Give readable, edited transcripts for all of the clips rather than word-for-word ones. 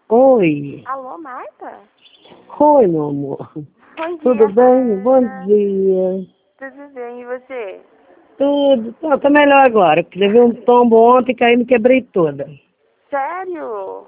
Oi. Alô, Marta? Oi, meu amor. Bom dia, Tudo bem? Bom Marta. dia. Tudo bem, e você? Tudo. Tá melhor agora, porque levei um tombo ontem e caí e me quebrei toda. Sério?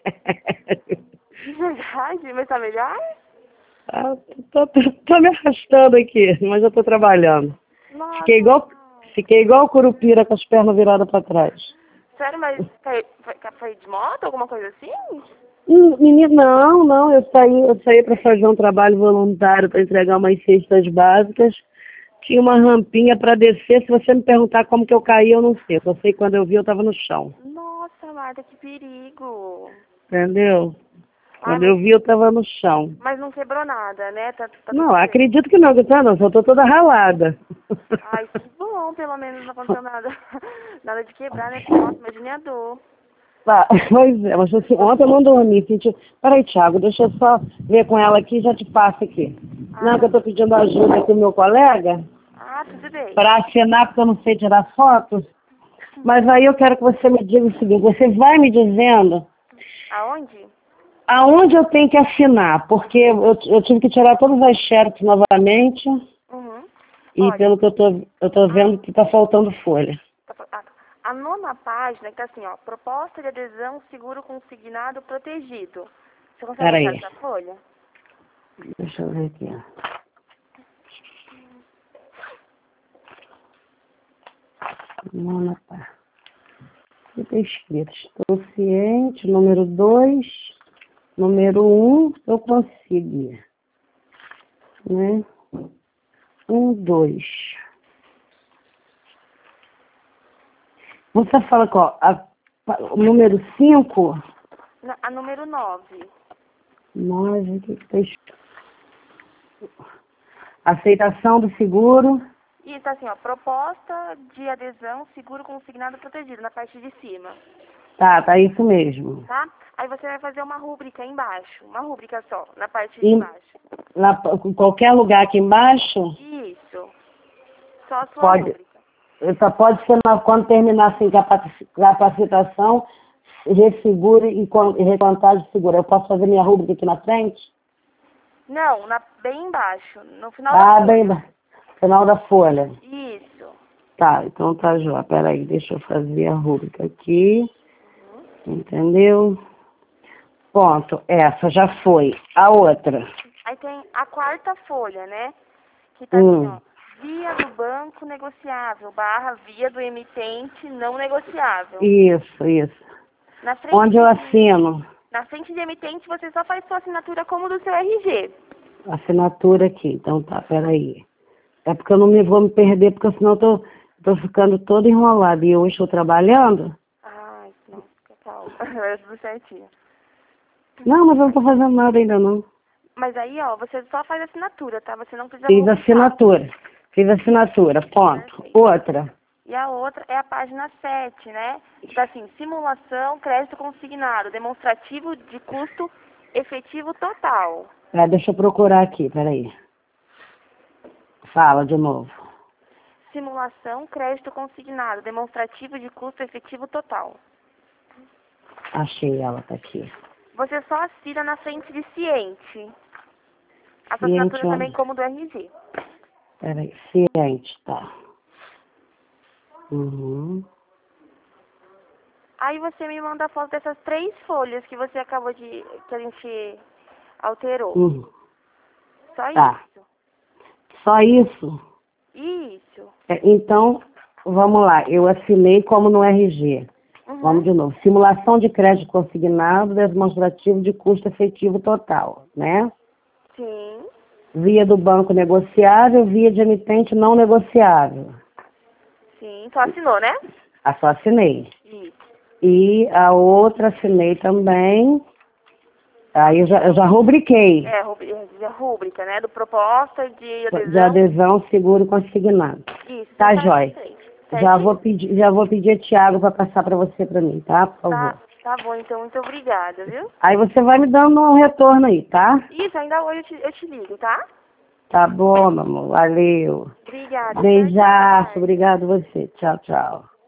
De verdade? Mas tá melhor? Ah, tô me arrastando aqui, mas eu tô trabalhando. Fiquei Nossa. igual, fiquei igual curupira com as pernas viradas para trás. Sério, mas foi de moto, alguma coisa assim? Menino, não, eu saí para fazer um trabalho voluntário para entregar umas cestas básicas. Tinha uma rampinha para descer. Se você me perguntar como que eu caí, eu não sei. Eu só sei que quando eu vi, eu estava no chão. Nossa, Marta, que perigo. Entendeu? Ai, Quando eu vi, eu estava no chão. mas não quebrou nada, né? Tá Não, tudo bem. acredito que não, não, só tô toda ralada. Ai, que bom, pelo menos não aconteceu nada. Nada de quebrar, né? Porque, nossa, imagine a dor. Tá, pois é, mas assim, ontem eu não dormi. Peraí, Thiago, deixa eu só ver com ela aqui e já te passo aqui. Não, que eu tô pedindo ajuda aqui do meu colega Tudo bem. para assinar, porque eu não sei tirar fotos. Mas aí eu quero que você me diga o seguinte, você vai me dizendo Aonde? aonde eu tenho que assinar, porque eu tive que tirar todas as xerox novamente Uhum. e Olha, pelo que eu tô vendo que tá faltando folha. a nona página que tá assim, ó, proposta de adesão seguro consignado protegido. Você consegue achar Peraí, essa folha? deixa eu ver aqui. Nona parte. Aqui tá escrito, estou ciente, número 2, número 1, eu consegui, né? 1, 2. Você fala que, ó, o número 5, A número 9. 9, o que que tá escrito? Aceitação do seguro. E tá assim, ó, proposta de adesão seguro consignado protegido, na parte de cima, Tá isso mesmo. tá? Aí você vai fazer uma rúbrica embaixo, uma rúbrica só, na parte de E baixo. em qualquer lugar aqui embaixo, Isso, só a sua pode, rúbrica. só pode ser quando terminar assim, capacitação, resseguro e recontagem de seguro. Eu posso fazer minha rúbrica aqui na frente? Não, bem embaixo, no final da Ah, bem, folha. final da folha. Isso. Tá, então tá, Jó. Peraí, deixa eu fazer a rúbrica aqui. Entendeu? Ponto. Essa já foi. A outra. Aí tem a quarta folha, né? Que tá assim, ó. Via do banco negociável, barra via do emitente não negociável. Isso. Na frente Onde eu assino? Na frente de emitente, você só faz sua assinatura como do seu RG. Assinatura aqui. Então tá, peraí. É porque eu não vou me perder, porque senão eu tô ficando toda enrolada. E hoje estou trabalhando. Ai, não, fica calma. Vai tudo certinho. Não, mas eu não tô fazendo nada ainda não. Mas aí, ó, você só faz assinatura, tá? Você não precisa Fiz rubricar. assinatura. Fiz assinatura, ponto. Perfeito. Outra. E a outra é a página 7, né? Tá assim, simulação, crédito consignado, demonstrativo de custo efetivo total. Deixa eu procurar aqui, peraí. Fala de novo. Simulação, crédito consignado, demonstrativo de custo efetivo total. Achei ela, tá aqui. Você só assina na frente de ciente. A sua Ciente assinatura também onde? como do RG. Peraí, ciente, tá. Aí você me manda a foto dessas 3 folhas que você acabou que a gente alterou. Só Tá. isso. Só isso? Isso. Então, vamos lá. Eu assinei como no RG. Vamos de novo. Simulação de crédito consignado, demonstrativo de custo efetivo total, né? Sim. Via do banco negociável, via de emitente não negociável. Sim. Só assinou, né? Só assinei. Isso. E a outra assinei também. Aí eu já rubriquei. Rúbrica, né? Do proposta de De adesão. adesão seguro consignado. Isso. Tá, Então tá na Jóia. frente. Já Certinho? vou pedir a Thiago para passar para você, para mim, tá? Por favor. Tá bom, então. Muito obrigada, viu? Aí você vai me dando um retorno aí, tá? Isso, ainda hoje eu te ligo, tá? Tá bom, meu amor. Valeu. Obrigada. Tchau, tchau, Beijaço. Marta. Obrigado você. Tchau, tchau.